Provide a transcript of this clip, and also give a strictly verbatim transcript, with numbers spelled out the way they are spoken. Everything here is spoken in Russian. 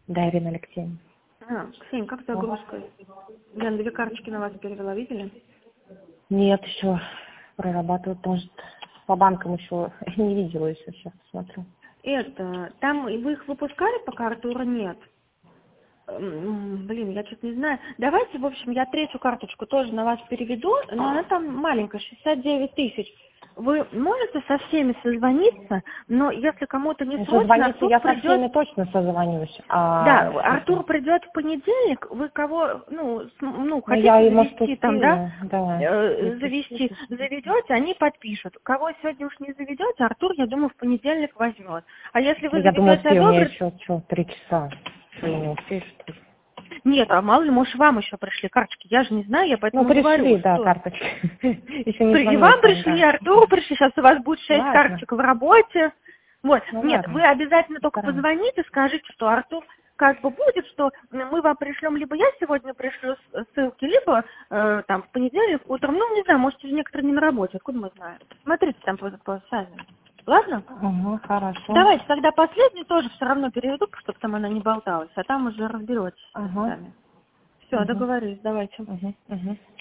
Да, Ирина Алексеевна. А, Ксень, как загрузка? Я две карточки на вас перевела, видели? Нет, еще прорабатывают, может, по банкам еще не видела еще, сейчас посмотрю. Это, там вы их выпускали, пока Артура нет? М, Блин, я что-то не знаю. Давайте, в общем, я третью карточку тоже на вас переведу, но она там маленькая, шестьдесят девять тысяч. Вы можете со всеми созвониться, но если кому-то не Ну, срочно, созвониться Артур я со придет... всеми точно созвонюсь. Да, А, Артур придет в понедельник, вы кого, ну, с- ну ну, я хотите ему завести там, да, спустила, да. э, Запишите. завести, заведете, они подпишут. Кого сегодня уж не заведете, Артур, я думаю, в понедельник возьмет. А если вы Я думаю, заведете, успею, у меня одобрит, еще что, три часа. Что, я не успею, что ли? нет, а мало ли, может, вам еще пришли карточки, я же не знаю, я Ну, поэтому пришли, говорю, да, что... карточки. Еще не При- И звонила вам там, пришли, и да. Артуру пришли, сейчас у вас будет шесть Ладно, карточек в работе. Вот, ну нет, вы ладно, обязательно только постараемся. позвоните, скажите, что Артур как бы будет, что мы вам пришлем, либо я сегодня пришлю с- ссылки, либо э, там в понедельник утром, ну, не знаю, может, некоторые не на работе, откуда мы знаем. Смотрите там по, по сами. Ладно? Угу, хорошо. Давайте тогда последнюю тоже все равно переведу, чтобы там она не болталась, а там уже разберетесь Ага. сами. Все, Угу. договорились, давайте. Угу. Угу.